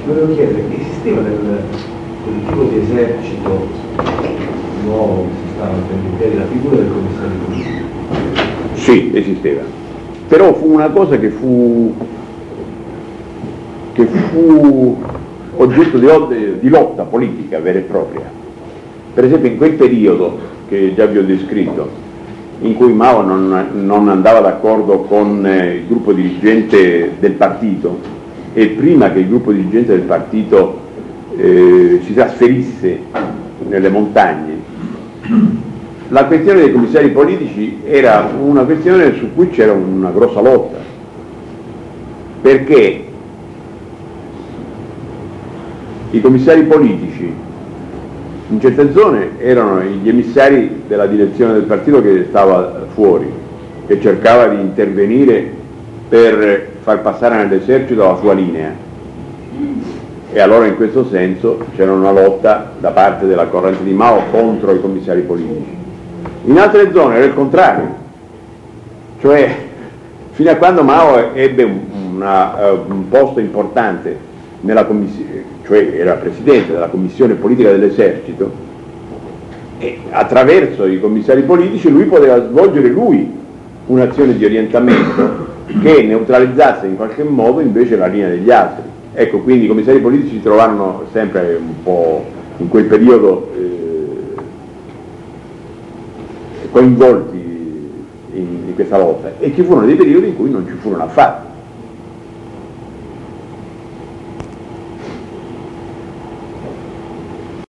volevo chiedere, esisteva quel tipo di esercito nuovo che si stava mettendo in piedi, la figura del commissario politico? Sì, esisteva, però fu una cosa che fu oggetto di lotta politica vera e propria. Per esempio in quel periodo che già vi ho descritto, in cui Mao non andava d'accordo con il gruppo dirigente del partito, e prima che il gruppo dirigente del partito si trasferisse nelle montagne, la questione dei commissari politici era una questione su cui c'era una grossa lotta, perché i commissari politici in certe zone erano gli emissari della direzione del partito che stava fuori, che cercava di intervenire per far passare nell'esercito la sua linea, e allora in questo senso c'era una lotta da parte della corrente di Mao contro i commissari politici. In altre zone era il contrario, cioè fino a quando Mao ebbe un posto importante nella commissione, cioè era presidente della commissione politica dell'esercito, e attraverso i commissari politici lui poteva svolgere un'azione di orientamento che neutralizzasse in qualche modo invece la linea degli altri. Ecco, quindi i commissari politici si trovarono sempre un po' in quel periodo coinvolti in questa lotta, e ci furono dei periodi in cui non ci furono affatto.